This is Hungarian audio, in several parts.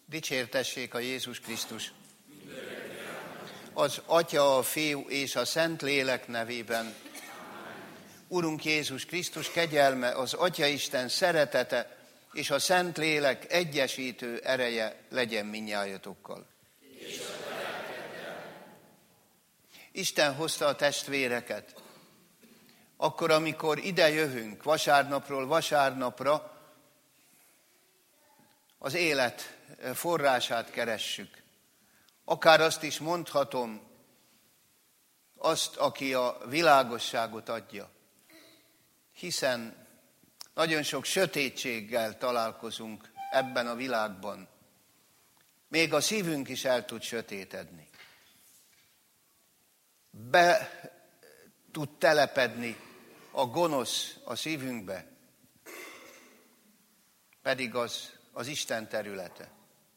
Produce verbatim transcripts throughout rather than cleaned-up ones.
Dicsértessék a Jézus Krisztus! Az Atya, a Fiú és a Szentlélek nevében. Urunk Jézus Krisztus kegyelme, az Atyaisten szeretete és a Szentlélek egyesítő ereje legyen mindnyájatokkal. Isten hozta a testvéreket. Akkor, amikor ide jövünk vasárnapról vasárnapra, az élet forrását keressük. Akár azt is mondhatom, azt, aki a világosságot adja. Hiszen nagyon sok sötétséggel találkozunk ebben a világban. Még a szívünk is el tud sötétedni. Be tud telepedni a gonosz a szívünkbe, pedig az az Isten területe.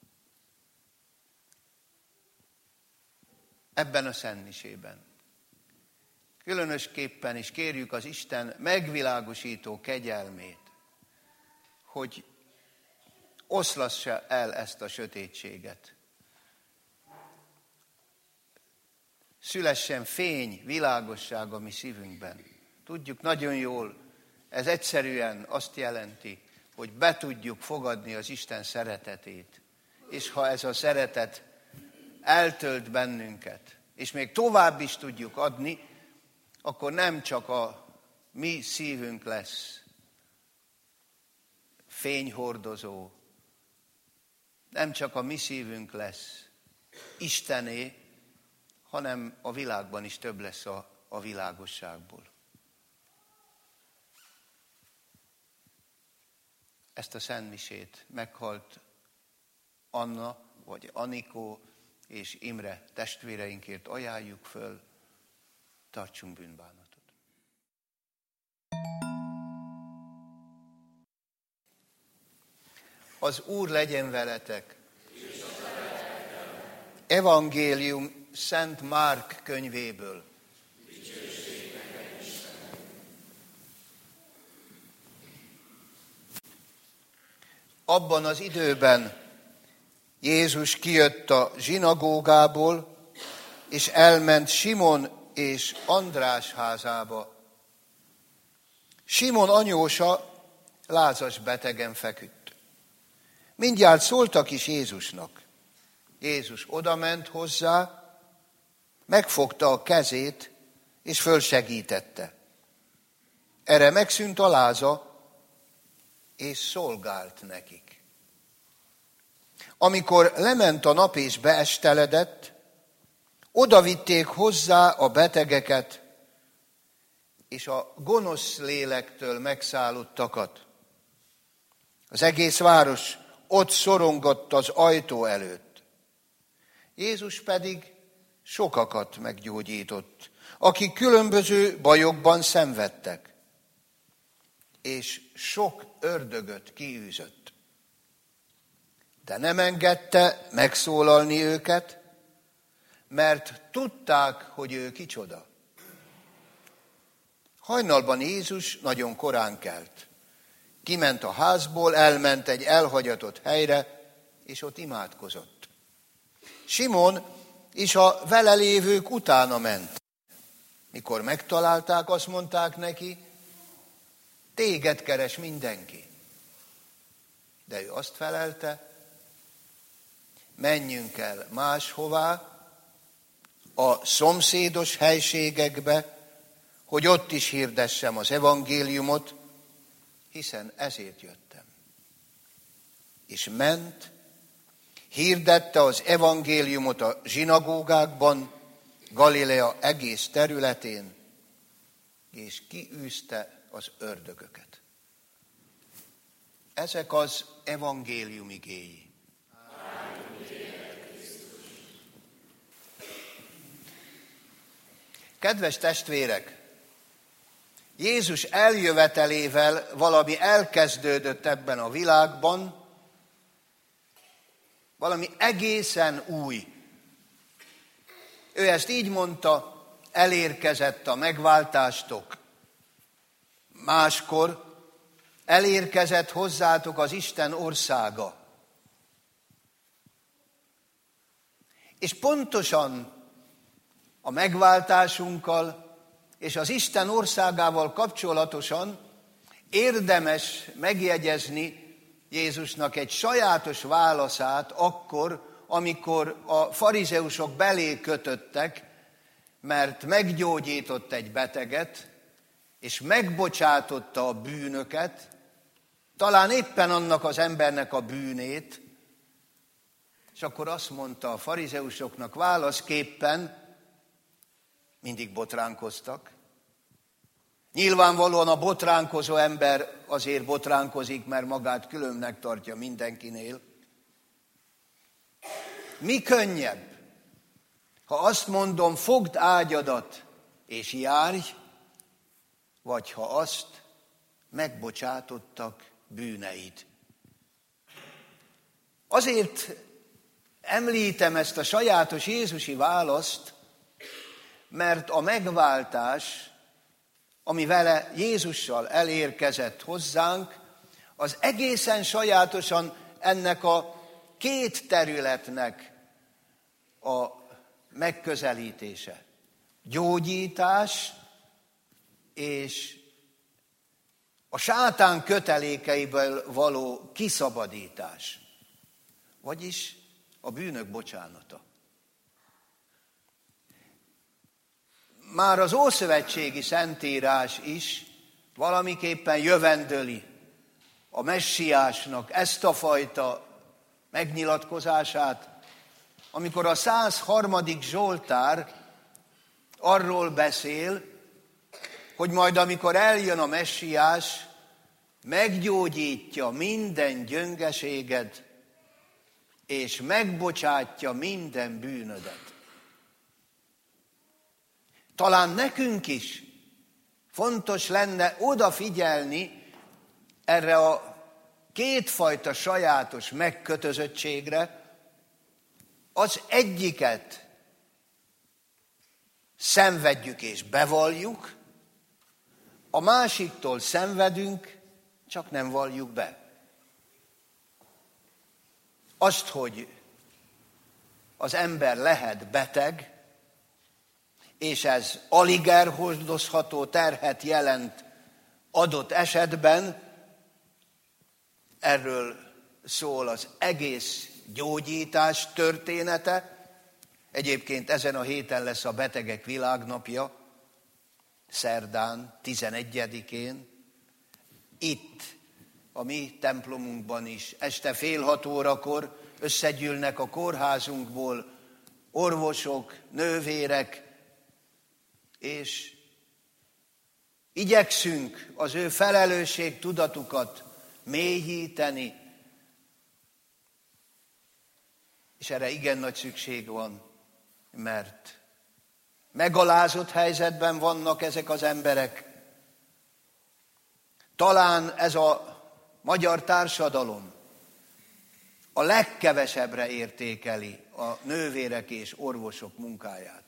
Ebben a szentmisében. Különösképpen is kérjük az Isten megvilágosító kegyelmét, hogy oszlassa el ezt a sötétséget. Szülessen fény, világosság a mi szívünkben. Tudjuk nagyon jól, ez egyszerűen azt jelenti, hogy be tudjuk fogadni az Isten szeretetét. És ha ez a szeretet eltölt bennünket, és még tovább is tudjuk adni, akkor nem csak a mi szívünk lesz fényhordozó, nem csak a mi szívünk lesz Istené, hanem a világban is több lesz a, a világosságból. Ezt a szentmisét meghalt Anna, vagy Anikó és Imre testvéreinkért ajánljuk föl, tartsunk bűnbánatot. Az Úr legyen veletek! Evangélium Szent Márk könyvéből. Abban az időben Jézus kijött a zsinagógából, és elment Simon és András házába. Simon anyósa lázas betegen feküdt. Mindjárt szóltak is Jézusnak. Jézus odament hozzá, megfogta a kezét, és fölsegítette. Erre megszűnt a láza, és szolgált nekik. Amikor lement a nap és beesteledett, odavitték hozzá a betegeket és a gonosz lélektől megszállottakat. Az egész város ott szorongott az ajtó előtt. Jézus pedig sokakat meggyógyított, akik különböző bajokban szenvedtek, és sok ördögöt kiűzött. De nem engedte megszólalni őket, mert tudták, hogy ő kicsoda. Hajnalban Jézus nagyon korán kelt. Kiment a házból, elment egy elhagyatott helyre, és ott imádkozott. Simon és a vele lévők utána ment. Mikor megtalálták, azt mondták neki, téged keres mindenki. De ő azt felelte, menjünk el máshová, a szomszédos helységekbe, hogy ott is hirdessem az evangéliumot, hiszen ezért jöttem. És ment, hirdette az evangéliumot a zsinagógákban, Galilea egész területén, és kiűzte az ördögöket. Ezek az evangélium igéi. Kedves testvérek, Jézus eljövetelével valami elkezdődött ebben a világban, valami egészen új. Ő ezt így mondta, elérkezett a megváltástok. Máskor elérkezett hozzátok az Isten országa. És pontosan a megváltásunkkal és az Isten országával kapcsolatosan érdemes megjegyezni Jézusnak egy sajátos válaszát akkor, amikor a farizeusok belé kötöttek, mert meggyógyított egy beteget, és megbocsátotta a bűnöket, talán éppen annak az embernek a bűnét, és akkor azt mondta a farizeusoknak válaszképpen, mindig botránkoztak. Nyilvánvalóan a botránkozó ember azért botránkozik, mert magát különnek tartja mindenkinél. Mi könnyebb, ha azt mondom, fogd ágyadat és járj, vagy ha azt, megbocsátottak bűneid. Azért említem ezt a sajátos jézusi választ, mert a megváltás, ami vele Jézussal elérkezett hozzánk, az egészen sajátosan ennek a két területnek a megközelítése. Gyógyítás és a sátán kötelékeiből való kiszabadítás, vagyis a bűnök bocsánata. Már az ószövetségi szentírás is valamiképpen jövendöli a messiásnak ezt a fajta megnyilatkozását, amikor a száz harmadik Zsoltár arról beszél, hogy majd amikor eljön a messiás, meggyógyítja minden gyöngeséged, és megbocsátja minden bűnödet. Talán nekünk is fontos lenne odafigyelni erre a kétfajta sajátos megkötözöttségre. Az egyiket szenvedjük és bevalljuk, a másiktól szenvedünk, csak nem valljuk be. Azt, hogy az ember lehet beteg, és ez alig elhordozható terhet jelent adott esetben, erről szól az egész gyógyítás története. Egyébként ezen a héten lesz a Betegek Világnapja, szerdán, tizenegyedikén. Itt, a mi templomunkban is, este fél hat órakor összegyűlnek a kórházunkból orvosok, nővérek, és igyekszünk az ő felelősségtudatukat mélyíteni, és erre igen nagy szükség van, mert megalázott helyzetben vannak ezek az emberek. Talán ez a magyar társadalom a legkevesebbre értékeli a nővérek és orvosok munkáját.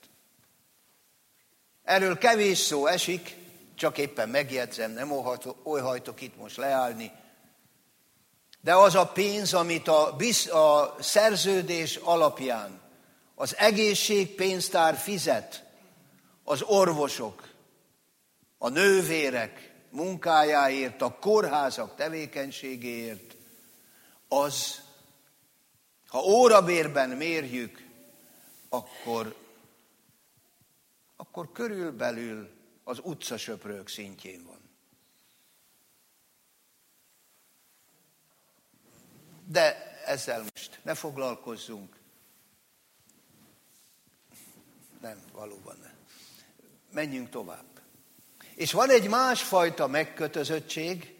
Erről kevés szó esik, csak éppen megjegyzem, nem óhajtok itt most leállni, de az a pénz, amit a, a szerződés alapján az egészségpénztár fizet az orvosok, a nővérek munkájáért, a kórházak tevékenységéért, az, ha órabérben mérjük, akkor, akkor körülbelül az utcasöprők szintjén van. De ezzel most ne foglalkozzunk. Nem, valóban nem. Menjünk tovább. És van egy másfajta megkötözöttség,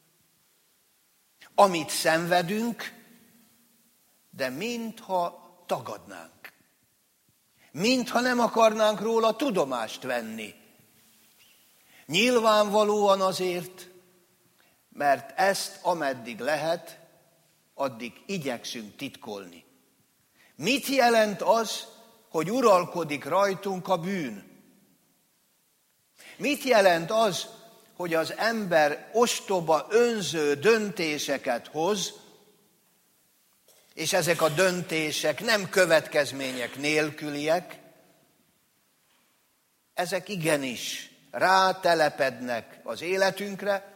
amit szenvedünk, de mintha tagadnánk. Mintha nem akarnánk róla tudomást venni. Nyilvánvalóan azért, mert ezt ameddig lehet, addig igyekszünk titkolni. Mit jelent az, hogy uralkodik rajtunk a bűn? Mit jelent az, hogy az ember ostoba, önző döntéseket hoz, és ezek a döntések nem következmények nélküliek, ezek igenis rátelepednek az életünkre,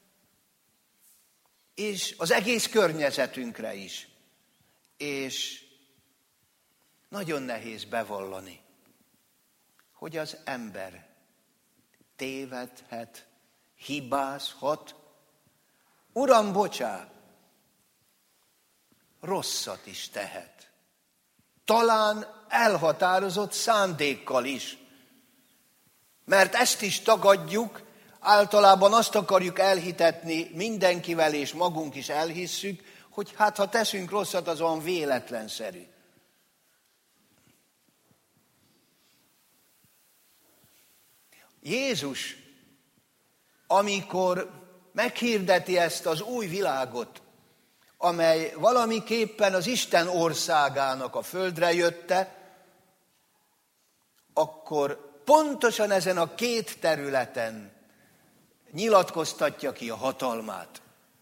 és az egész környezetünkre is. És nagyon nehéz bevallani, hogy az ember tévedhet, hibázhat. Uram, bocsá, rosszat is tehet. Talán elhatározott szándékkal is. Mert ezt is tagadjuk, általában azt akarjuk elhitetni mindenkivel, és magunk is elhisszük, hogy hát ha teszünk rosszat, az olyan véletlenszerű. Jézus, amikor meghirdeti ezt az új világot, amely valamiképpen az Isten országának a földre jötte, akkor pontosan ezen a két területen nyilatkoztatja ki a hatalmát.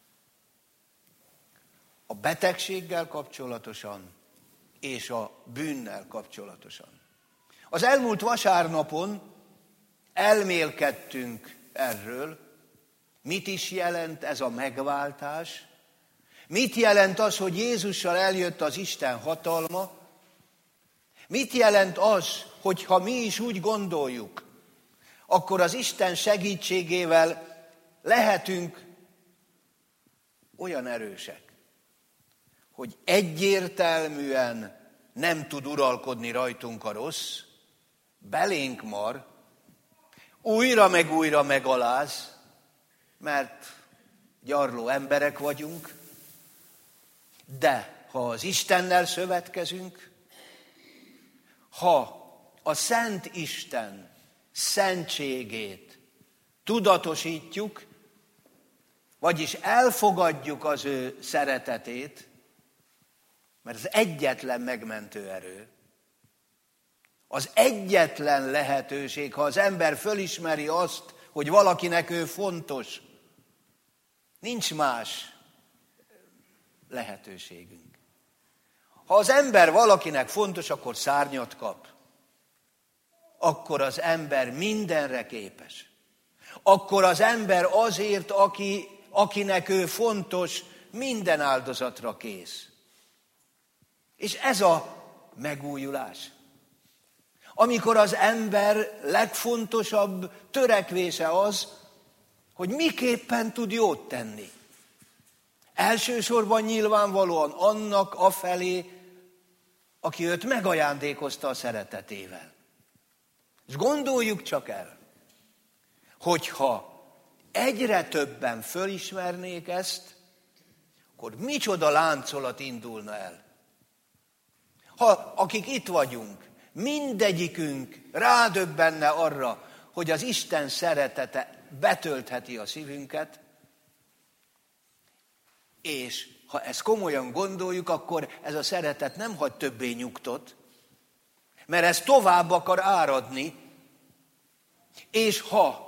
A betegséggel kapcsolatosan és a bűnnel kapcsolatosan. Az elmúlt vasárnapon elmélkedtünk erről, mit is jelent ez a megváltás, mit jelent az, hogy Jézussal eljött az Isten hatalma, mit jelent az, hogyha mi is úgy gondoljuk, akkor az Isten segítségével lehetünk olyan erősek, hogy egyértelműen nem tud uralkodni rajtunk a rossz, belénk mar, újra meg újra megaláz, mert gyarló emberek vagyunk, de ha az Istennel szövetkezünk, ha a Szent Isten szentségét tudatosítjuk, vagyis elfogadjuk az ő szeretetét, mert az egyetlen megmentő erő, az egyetlen lehetőség, ha az ember fölismeri azt, hogy valakinek ő fontos, nincs más lehetőségünk. Ha az ember valakinek fontos, akkor szárnyat kap. Akkor az ember mindenre képes. Akkor az ember azért, aki, akinek ő fontos, minden áldozatra kész. És ez a megújulás. Amikor az ember legfontosabb törekvése az, hogy miképpen tud jót tenni. Elsősorban nyilvánvalóan annak afelé, aki őt megajándékozta a szeretetével. És gondoljuk csak el, hogyha egyre többen fölismernék ezt, akkor micsoda láncolat indulna el. Ha akik itt vagyunk, mindegyikünk rádöbbenne arra, hogy az Isten szeretete betöltheti a szívünket, és ha ezt komolyan gondoljuk, akkor ez a szeretet nem hagy többé nyugtot, mert ez tovább akar áradni, és ha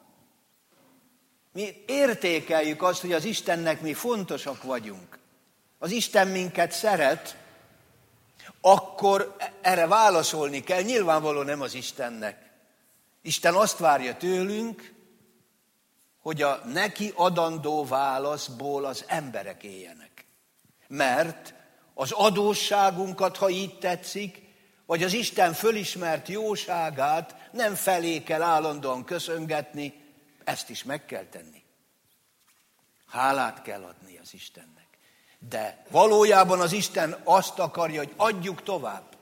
mi értékeljük azt, hogy az Istennek mi fontosak vagyunk, az Isten minket szeret, akkor erre válaszolni kell, nyilvánvaló nem az Istennek. Isten azt várja tőlünk, hogy a neki adandó válaszból az emberek éljenek. Mert az adósságunkat, ha így tetszik, vagy az Isten fölismert jóságát nem felé kell állandóan köszöngetni, ezt is meg kell tenni. Hálát kell adni az Istennek. De valójában az Isten azt akarja, hogy adjuk tovább.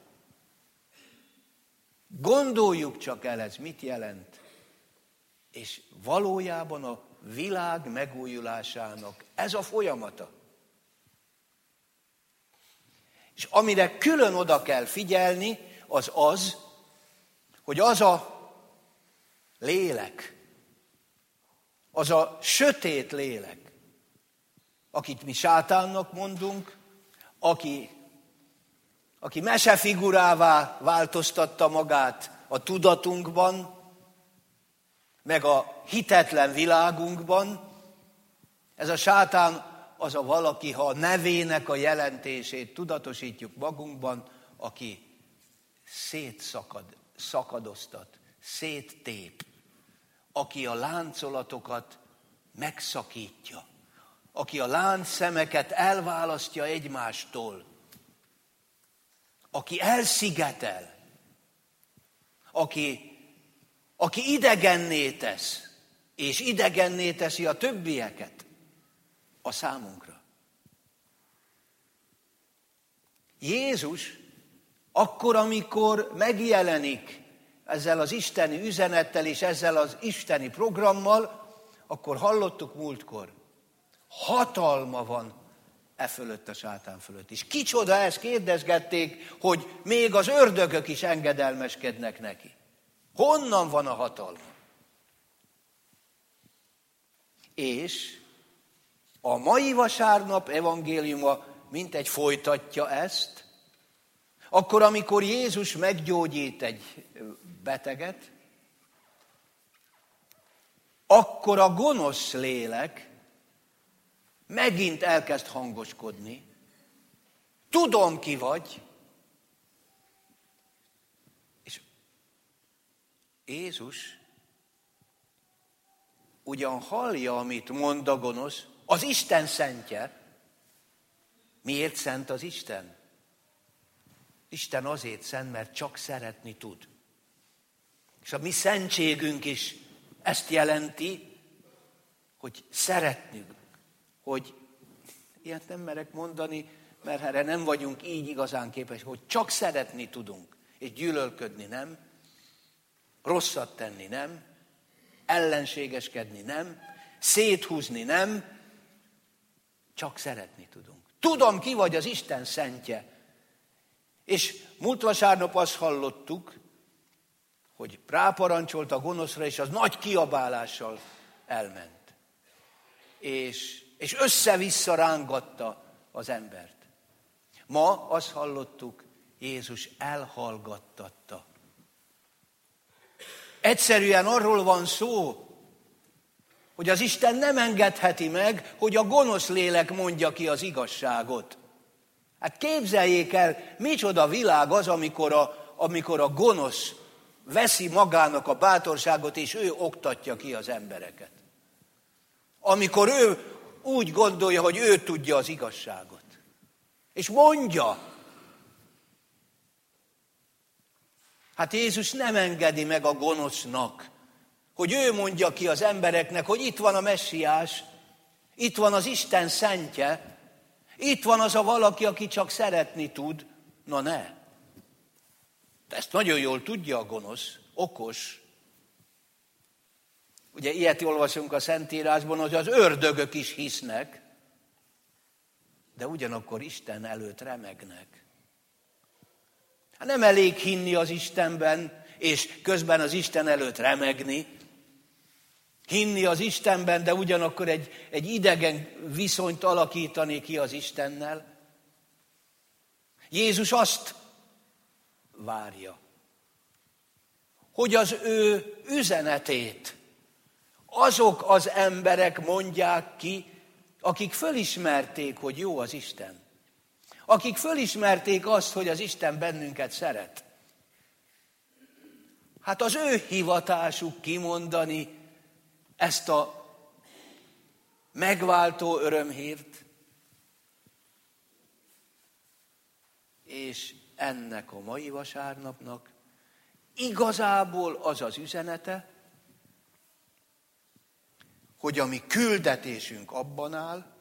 Gondoljuk csak el, ez mit jelent. És valójában a világ megújulásának ez a folyamata. És amire külön oda kell figyelni, az az, hogy az a lélek, az a sötét lélek, akit mi sátánnak mondunk, aki, aki mesefigurává változtatta magát a tudatunkban, meg a hitetlen világunkban, ez a sátán az a valaki, ha a nevének a jelentését tudatosítjuk magunkban, aki szétszakad, szakadoztat, széttép, aki a láncolatokat megszakítja, aki a láncszemeket elválasztja egymástól, aki elszigetel, aki, aki idegenné tesz, és idegenné teszi a többieket a számunkra. Jézus akkor, amikor megjelenik ezzel az isteni üzenettel és ezzel az isteni programmal, akkor hallottuk múltkor, hatalma van e fölött, a sátán fölött is. Kicsoda ez? Kérdezgették, hogy még az ördögök is engedelmeskednek neki. Honnan van a hatalma? És a mai vasárnap evangéliuma mintegy folytatja ezt, akkor, amikor Jézus meggyógyít egy beteget, akkor a gonosz lélek megint elkezd hangoskodni. Tudom, ki vagy. És Jézus ugyan hallja, amit mond a gonosz, az Isten szentje. Miért szent az Isten? Isten azért szent, mert csak szeretni tud. És a mi szentségünk is ezt jelenti, hogy szeretnünk, hogy ilyet nem merek mondani, mert erre nem vagyunk így igazán képesek, hogy csak szeretni tudunk, és gyűlölködni nem, rosszat tenni nem, ellenségeskedni nem, széthúzni nem, csak szeretni tudunk. Tudom, ki vagy, az Isten szentje. És múlt vasárnap azt hallottuk, hogy ráparancsolt a gonoszra, és az nagy kiabálással elment. És, és össze-vissza rángatta az embert. Ma azt hallottuk, Jézus elhallgattatta. Egyszerűen arról van szó, hogy az Isten nem engedheti meg, hogy a gonosz lélek mondja ki az igazságot. Hát képzeljék el, micsoda világ az, amikor a, amikor a gonosz veszi magának a bátorságot, és ő oktatja ki az embereket. Amikor ő úgy gondolja, hogy ő tudja az igazságot. És mondja. Hát Jézus nem engedi meg a gonosznak, hogy ő mondja ki az embereknek, hogy itt van a messiás, itt van az Isten szentje, itt van az a valaki, aki csak szeretni tud. Na ne. Ezt nagyon jól tudja a gonosz, okos. Ugye ilyet olvasunk a Szentírásban, hogy az ördögök is hisznek, de ugyanakkor Isten előtt remegnek. Hát nem elég hinni az Istenben, és közben az Isten előtt remegni. Hinni az Istenben, de ugyanakkor egy, egy idegen viszonyt alakítani ki az Istennel. Jézus azt várja, hogy az ő üzenetét azok az emberek mondják ki, akik fölismerték, hogy jó az Isten. Akik fölismerték azt, hogy az Isten bennünket szeret. Hát az ő hivatásuk kimondani ezt a megváltó örömhírt, és ennek a mai vasárnapnak igazából az az üzenete, hogy a mi küldetésünk abban áll,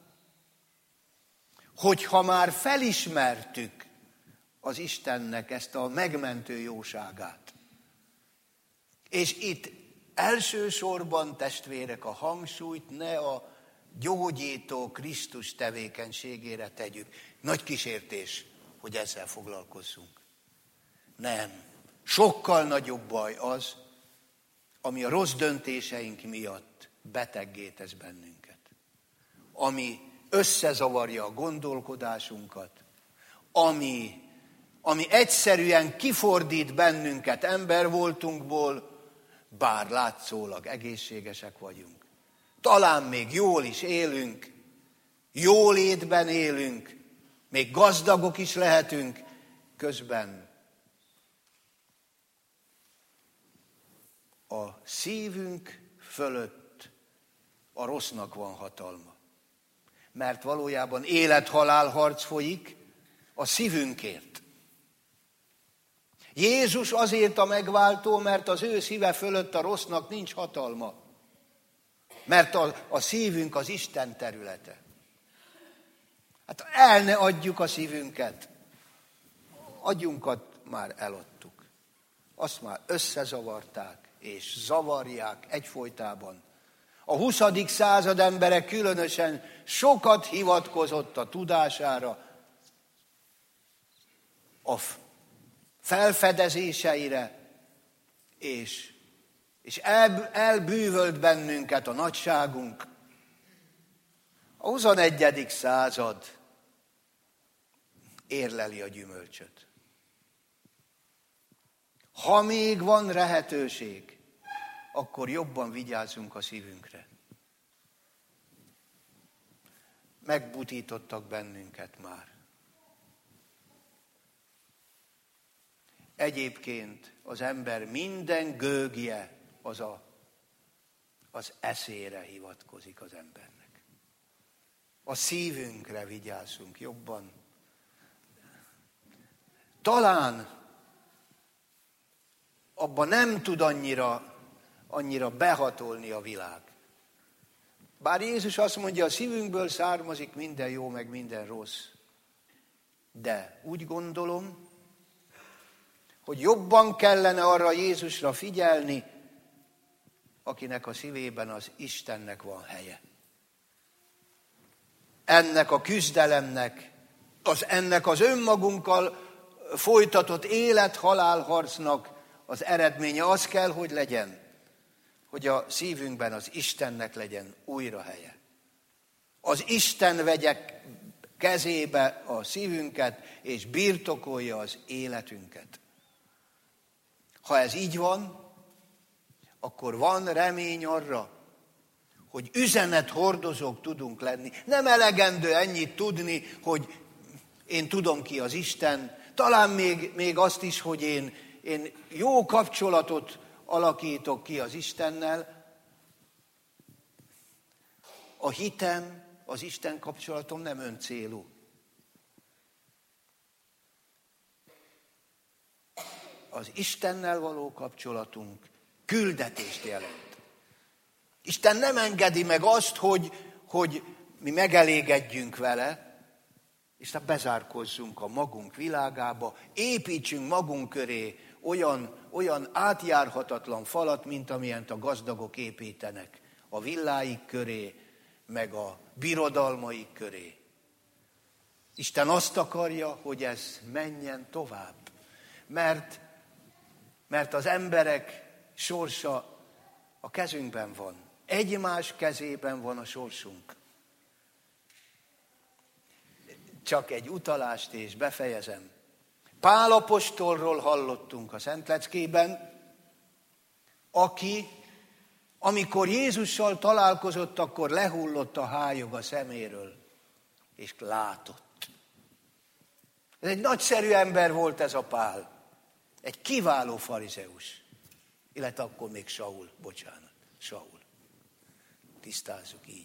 hogy ha már felismertük az Istennek ezt a megmentő jóságát, és itt elsősorban, testvérek, a hangsúlyt ne a gyógyító Krisztus tevékenységére tegyük. Nagy kísértés, hogy ezzel foglalkozzunk. Nem. Sokkal nagyobb baj az, ami a rossz döntéseink miatt beteggé tesz bennünket. Ami összezavarja a gondolkodásunkat, ami, ami egyszerűen kifordít bennünket embervoltunkból, bár látszólag egészségesek vagyunk. Talán még jól is élünk, jólétben élünk, még gazdagok is lehetünk, közben a szívünk fölött a rossznak van hatalma. Mert valójában élet-halál harc folyik a szívünkért. Jézus azért a megváltó, mert az ő szíve fölött a rossznak nincs hatalma. Mert a, a szívünk az Isten területe. Hát el ne adjuk a szívünket. Agyunkat már eladtuk. Azt már összezavarták, és zavarják egyfolytában. A huszadik század emberek különösen sokat hivatkozott a tudására, a felfedezéseire, és, és el, elbűvölt bennünket a nagyságunk. A huszonegyedik század érleli a gyümölcsöt. Ha még van lehetőség, akkor jobban vigyázzunk a szívünkre. Megbutítottak bennünket már. Egyébként az ember minden gőgje az a, az eszére hivatkozik az embernek. A szívünkre vigyázzunk jobban. Talán abban nem tud annyira, annyira behatolni a világ. Bár Jézus azt mondja, a szívünkből származik minden jó, meg minden rossz. De úgy gondolom, hogy jobban kellene arra Jézusra figyelni, akinek a szívében az Istennek van helye. Ennek a küzdelemnek, az ennek az önmagunkkal folytatott élet-halál harcnak az eredménye az kell, hogy legyen, hogy a szívünkben az Istennek legyen újra helye. Az Isten vegye kezébe a szívünket, és birtokolja az életünket. Ha ez így van, akkor van remény arra, hogy üzenethordozók tudunk lenni. Nem elegendő ennyit tudni, hogy én tudom ki az Isten, talán még, még azt is, hogy én, én jó kapcsolatot alakítok ki az Istennel. A hitem, az Isten kapcsolatom nem öncélú. Az Istennel való kapcsolatunk küldetést jelent. Isten nem engedi meg azt, hogy, hogy mi megelégedjünk vele, és bezárkozzunk a magunk világába, építsünk magunk köré olyan, olyan átjárhatatlan falat, mint amilyent a gazdagok építenek a villáik köré, meg a birodalmaik köré. Isten azt akarja, hogy ez menjen tovább, mert, mert az emberek sorsa a kezünkben van. Egymás kezében van a sorsunk. Csak egy utalást és befejezem. Pál apostolról hallottunk a Szentleckében, aki, amikor Jézussal találkozott, akkor lehullott a hályog a szeméről, és látott. Ez egy nagyszerű ember volt ez a Pál. Egy kiváló farizeus. Illetve akkor még Saul, bocsánat, Saul. Tisztázzuk így.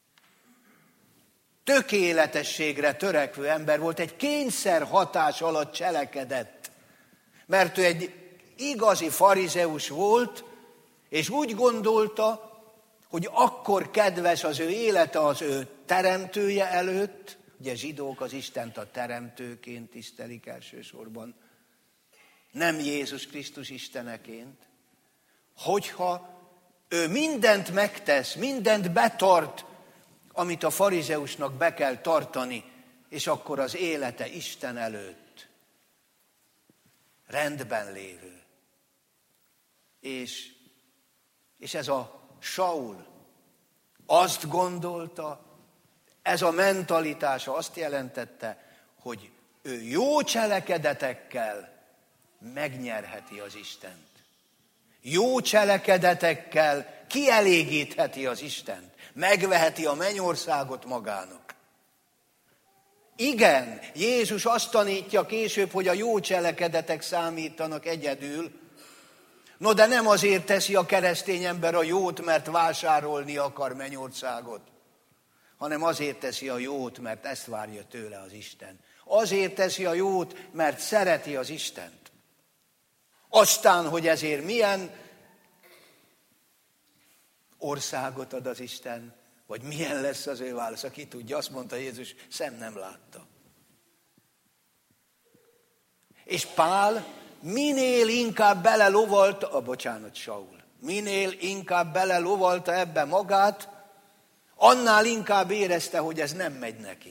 Tökéletességre törekvő ember volt, egy kényszer hatás alatt cselekedett. Mert ő egy igazi farizeus volt, és úgy gondolta, hogy akkor kedves az ő élete az ő teremtője előtt, ugye zsidók az Istent a teremtőként tisztelik elsősorban, nem Jézus Krisztus isteneként, hogyha ő mindent megtesz, mindent betart, amit a farizeusnak be kell tartani, és akkor az élete Isten előtt rendben lévő. És, és ez a Saul azt gondolta, ez a mentalitása azt jelentette, hogy ő jó cselekedetekkel megnyerheti az Istent. Jó cselekedetekkel kielégítheti az Istent. Megveheti a mennyországot magának. Igen, Jézus azt tanítja később, hogy a jó cselekedetek számítanak egyedül. No, de nem azért teszi a keresztény ember a jót, mert vásárolni akar mennyországot, hanem azért teszi a jót, mert ezt várja tőle az Isten. Azért teszi a jót, mert szereti az Istent. Aztán, hogy ezért milyen országot ad az Isten, vagy milyen lesz az ő válasz, aki tudja, azt mondta Jézus, szem nem látta. És Pál minél inkább belelovalta, a bocsánat, Saul, minél inkább belelovalta ebbe magát, annál inkább érezte, hogy ez nem megy neki.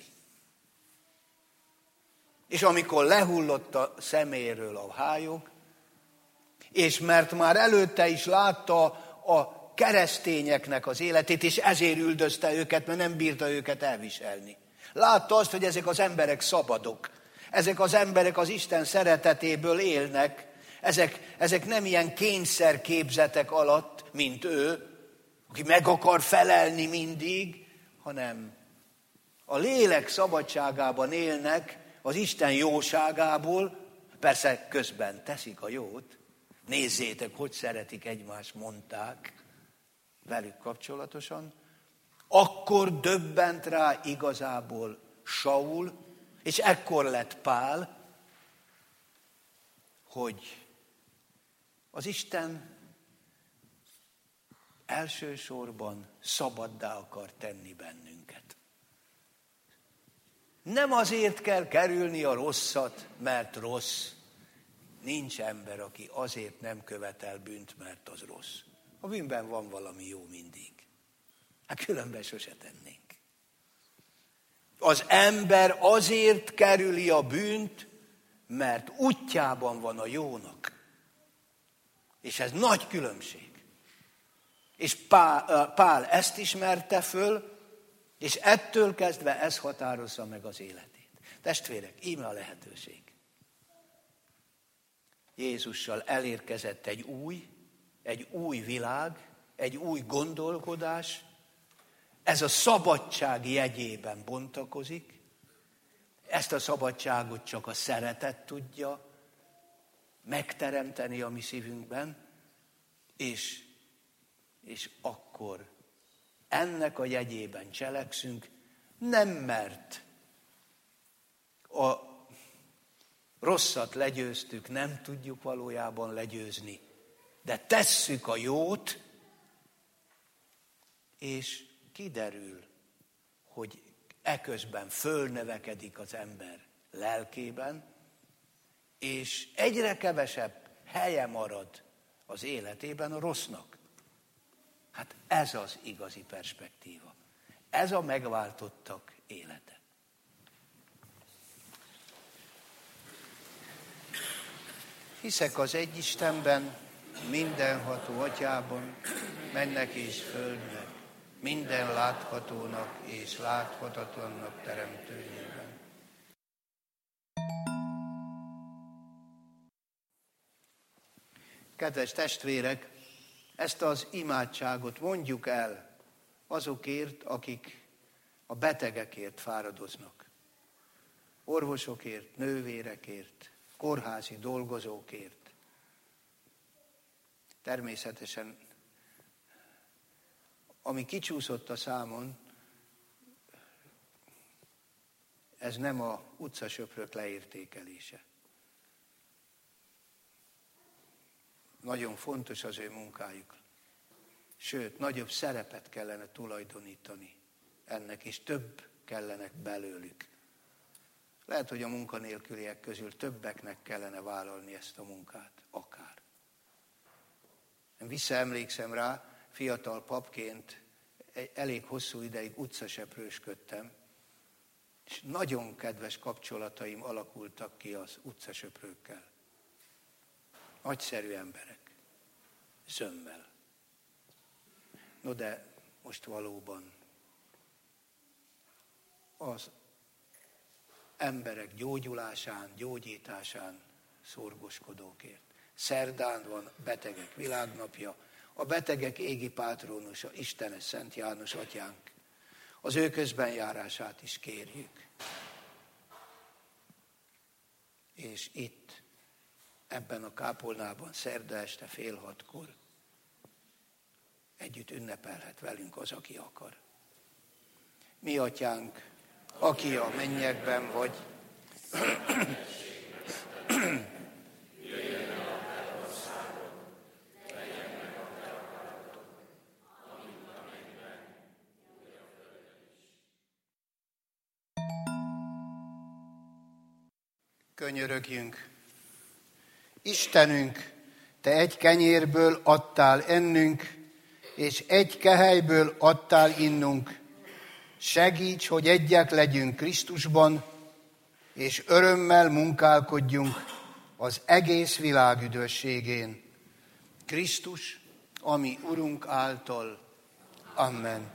És amikor lehullott a szeméről a hályog, és mert már előtte is látta a keresztényeknek az életét, és ezért üldözte őket, mert nem bírta őket elviselni. Látta azt, hogy ezek az emberek szabadok. Ezek az emberek az Isten szeretetéből élnek. Ezek, ezek nem ilyen kényszerképzetek alatt, mint ő, aki meg akar felelni mindig, hanem a lélek szabadságában élnek, az Isten jóságából, persze közben teszik a jót. Nézzétek, hogy szeretik egymást, mondták velük kapcsolatosan. Akkor döbbent rá igazából Saul, és ekkor lett Pál, hogy az Isten elsősorban szabaddá akar tenni bennünket. Nem azért kell kerülni a rosszat, mert rossz. Nincs ember, aki azért nem követel bűnt, mert az rossz. A bűnben van valami jó mindig. Hát különben sose tennénk. Az ember azért kerüli a bűnt, mert útjában van a jónak. És ez nagy különbség. És Pál, Pál ezt ismerte föl, és ettől kezdve ez határozza meg az életét. Testvérek, íme a lehetőség. Jézussal elérkezett egy új, egy új világ, egy új gondolkodás. Ez a szabadság jegyében bontakozik. Ezt a szabadságot csak a szeretet tudja megteremteni a mi szívünkben, és, és akkor ennek a jegyében cselekszünk, nem mert a rosszat legyőztük, nem tudjuk valójában legyőzni, de tesszük a jót, és kiderül, hogy eközben fölnövekedik az ember lelkében, és egyre kevesebb helye marad az életében a rossznak. Hát ez az igazi perspektíva. Ez a megváltottak élete. Hiszek az egy Istenben, mindenható Atyában, mennek és földnek, minden láthatónak és láthatatlannak teremtőjében. Kedves testvérek, ezt az imádságot mondjuk el azokért, akik a betegekért fáradoznak. Orvosokért, nővérekért, kórházi dolgozókért. Természetesen, ami kicsúszott a számon, ez nem a utcasöprök leértékelése. Nagyon fontos az ő munkájuk. Sőt, nagyobb szerepet kellene tulajdonítani ennek, és több kellenek belőlük. Lehet, hogy a munkanélküliek közül többeknek kellene vállalni ezt a munkát, akár. Én visszaemlékszem rá, fiatal papként elég hosszú ideig utcaseprősködtem, és nagyon kedves kapcsolataim alakultak ki az utcasöprőkkel. Nagyszerű emberek, zömmel. No de most valóban az emberek gyógyulásán, gyógyításán szorgoskodókért. Szerdán van betegek világnapja, a betegek égi pátrónusa, Istenes Szent János Atyánk. Az ő közbenjárását is kérjük. és itt, ebben a kápolnában szerda este fél hatkor együtt ünnepelhet velünk az, aki akar. Mi atyánk, aki a mennyekben vagy, könyörögjünk. Istenünk, Te egy kenyérből adtál ennünk, és egy kehelyből adtál innunk. Segíts, hogy egyek legyünk Krisztusban, és örömmel munkálkodjunk az egész világ üdvösségén. Krisztus, ami Urunk által. Amen.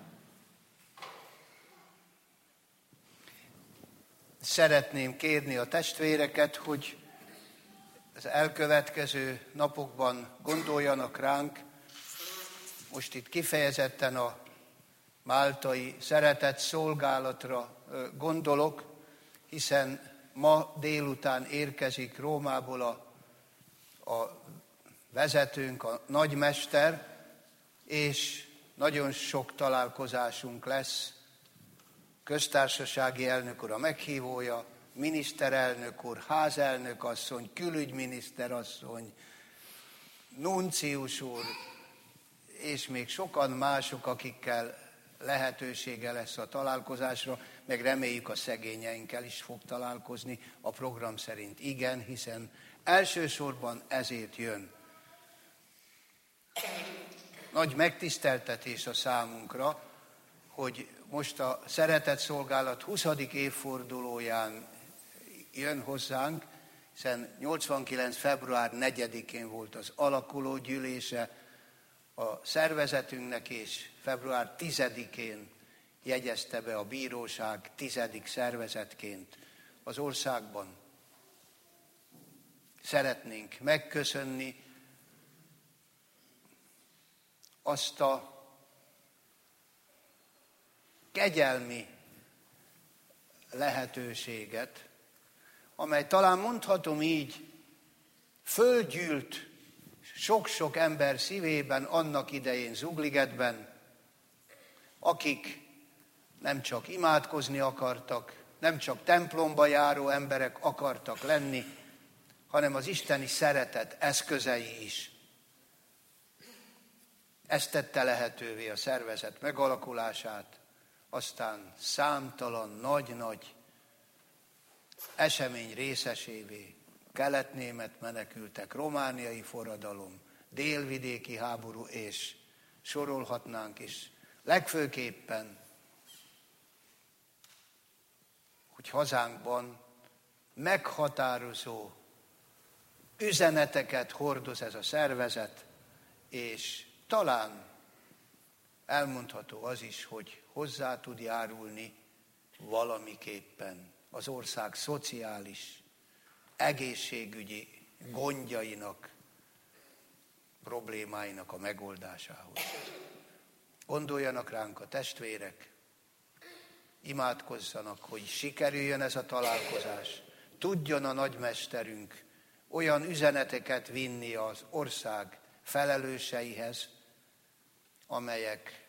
Szeretném kérni a testvéreket, hogy az elkövetkező napokban gondoljanak ránk. Most itt kifejezetten a máltai szeretett szolgálatra gondolok, hiszen ma délután érkezik Rómából a, a vezetőnk, a nagymester, és nagyon sok találkozásunk lesz. Köztársasági elnök úr a meghívója, miniszterelnök úr, házelnök asszony, külügyminiszter asszony, nuncius úr, és még sokan mások, akikkel lehetősége lesz a találkozásra, meg reméljük a szegényeinkkel is fog találkozni, a program szerint igen, hiszen elsősorban ezért jön. Nagy megtiszteltetés a számunkra, hogy most a Szeretett Szolgálat huszadik évfordulóján jön hozzánk, hiszen nyolcvankilenc. február negyedikén volt az alakuló gyűlése a szervezetünknek, és február tizedikén jegyezte be a bíróság tizedik szervezetként az országban. Szeretnénk megköszönni azt a kegyelmi lehetőséget, amely talán mondhatom így, fölgyűlt sok-sok ember szívében annak idején Zugligetben, akik nem csak imádkozni akartak, nem csak templomba járó emberek akartak lenni, hanem az isteni szeretet eszközei is. Ez tette lehetővé a szervezet megalakulását, aztán számtalan nagy-nagy esemény részesévé, kelet-német menekültek, romániai forradalom, délvidéki háború, és sorolhatnánk is. Legfőképpen, hogy hazánkban meghatározó üzeneteket hordoz ez a szervezet, és talán elmondható az is, hogy hozzá tud járulni valamiképpen az ország szociális, egészségügyi gondjainak, problémáinak a megoldásához. Gondoljanak ránk a testvérek, imádkozzanak, hogy sikerüljön ez a találkozás. Tudjon a nagymesterünk olyan üzeneteket vinni az ország felelőseihez, amelyek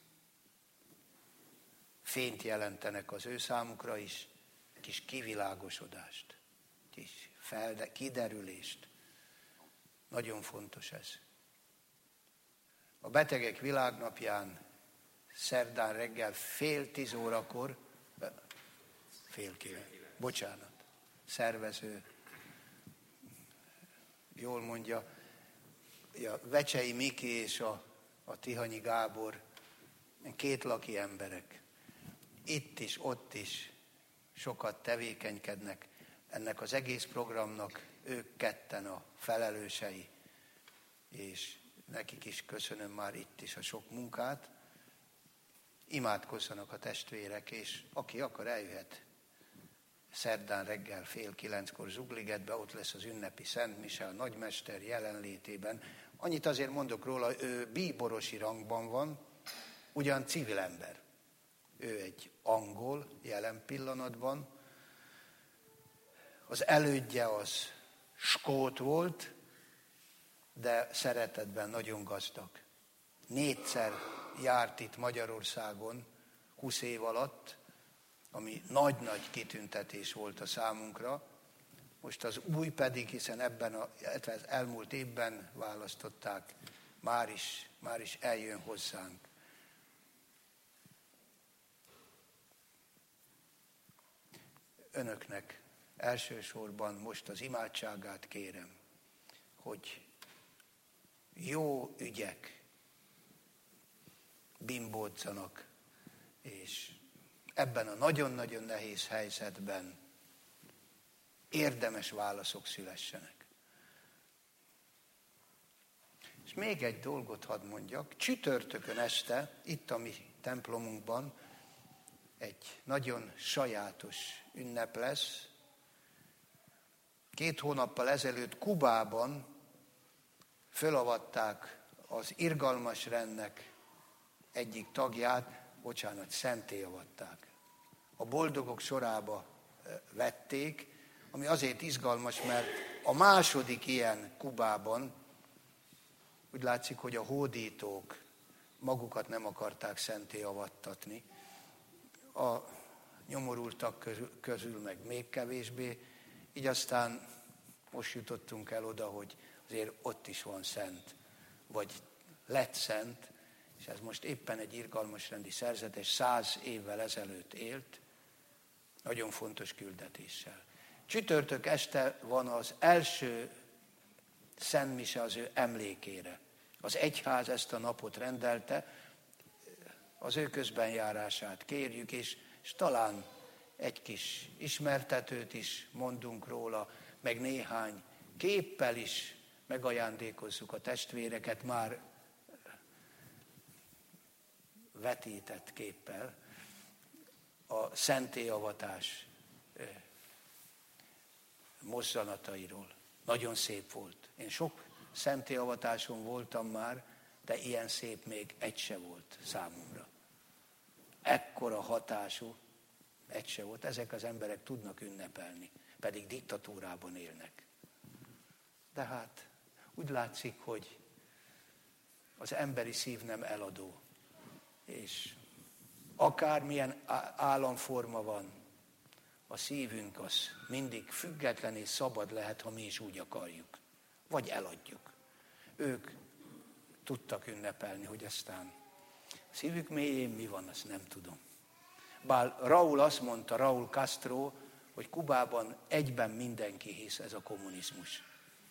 fényt jelentenek az ő számukra is, kis kivilágosodást, kis felde, kiderülést. Nagyon fontos ez. A Betegek Világnapján szerdán reggel fél tíz órakor, fél kilenc, bocsánat, szervező, jól mondja, a Vecsei Miki és a, a Tihanyi Gábor, két laki emberek. Itt is, ott is sokat tevékenykednek ennek az egész programnak, ők ketten a felelősei, és nekik is köszönöm már itt is a sok munkát. Imádkozzanak a testvérek, és aki akar, eljöhet szerdán reggel fél kilenckor Zugligetbe, ott lesz az ünnepi Szent Mise a nagymester jelenlétében. Annyit azért mondok róla, ő bíborosi rangban van, ugyan civil ember. Ő egy angol jelen pillanatban. Az elődje az skót volt, de szeretetben nagyon gazdag. Négyszer járt itt Magyarországon húsz év alatt, ami nagy-nagy kitüntetés volt a számunkra. Most az új pedig, hiszen ebben a, az elmúlt évben választották, már is, már is eljön hozzánk. Önöknek elsősorban most az imádságát kérem, hogy jó ügyek bimbódzanak, és ebben a nagyon-nagyon nehéz helyzetben érdemes válaszok szülessenek. És még egy dolgot hadd mondjak. Csütörtökön este, itt a mi templomunkban egy nagyon sajátos ünnep lesz. Két hónappal ezelőtt Kubában fölavatták az irgalmas rendnek egyik tagját, bocsánat, szenté avatták. A boldogok sorába vették, ami azért izgalmas, mert a második ilyen Kubában, úgy látszik, hogy a hódítók magukat nem akarták szenté avattatni, a nyomorultak közül, közül meg még kevésbé, így aztán most jutottunk el oda, hogy azért ott is van szent, vagy lett szent, és ez most éppen egy irgalmasrendi szerzetes, száz évvel ezelőtt élt, nagyon fontos küldetéssel. Csütörtök este van az első szentmise az ő emlékére. Az egyház ezt a napot rendelte, az ő közbenjárását kérjük, és, és talán egy kis ismertetőt is mondunk róla, meg néhány képpel is megajándékozzuk a testvéreket, már vetített képpel a szentélyavatás mozzanatairól. Nagyon szép volt. Én sok szentélyavatáson voltam már, de ilyen szép még egy se volt számomra. Ekkora hatású egy se volt. Ezek az emberek tudnak ünnepelni, pedig diktatúrában élnek. De hát úgy látszik, hogy az emberi szív nem eladó. És akármilyen államforma van, a szívünk az mindig független és szabad lehet, ha mi is úgy akarjuk. Vagy eladjuk. Ők tudtak ünnepelni, hogy aztán a szívük mélyén mi van, azt nem tudom. Bár Raúl azt mondta, Raúl Castro, hogy Kubában egyben mindenki hisz, ez a kommunizmus.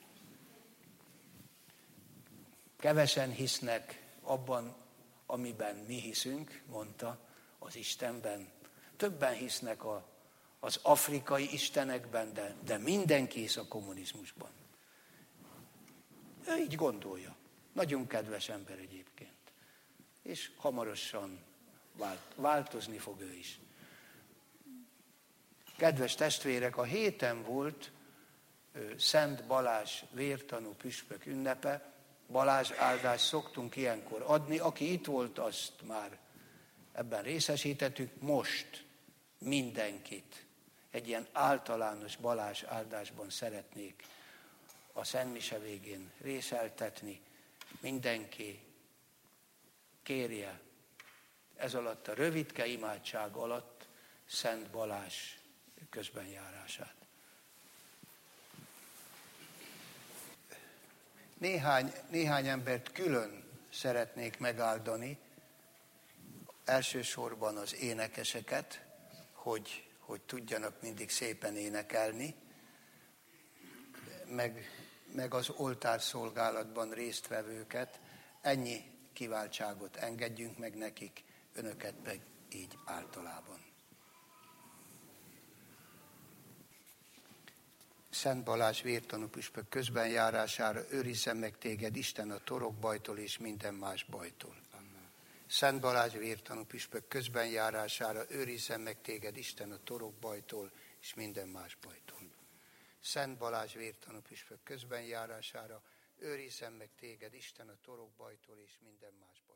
Kevesen hisznek abban, amiben mi hiszünk, mondta, az Istenben. Többen hisznek a, az afrikai istenekben, de, de mindenki hisz a kommunizmusban. Ő így gondolja. Nagyon kedves ember egyébként. És hamarosan vált, változni fog ő is. Kedves testvérek, a héten volt ö, Szent Balázs vértanú püspök ünnepe. Balázs áldást szoktunk ilyenkor adni. Aki itt volt, azt már ebben részesítettük. Most mindenkit egy ilyen általános Balázs áldásban szeretnék a szentmise végén részeltetni. Mindenki kérje ez alatt a rövidke imádság alatt Szent Balázs közbenjárását. Néhány, néhány embert külön szeretnék megáldani, elsősorban az énekeseket, hogy, hogy tudjanak mindig szépen énekelni, meg, meg az oltárszolgálatban résztvevőket. Ennyi kiváltságot engedjünk meg nekik, önöket meg így általában. Szent Balázs vértanú püspök közbenjárására őrizzen meg téged Isten a torokbajtól és minden más bajtól. Amen. Szent Balázs vértanú püspök közbenjárására őrizzen meg téged Isten a torokbajtól és minden más bajtól. Szent Balázs vértanú püspök közbenjárására őrizzen meg téged Isten a torokbajtól és minden más bajtól.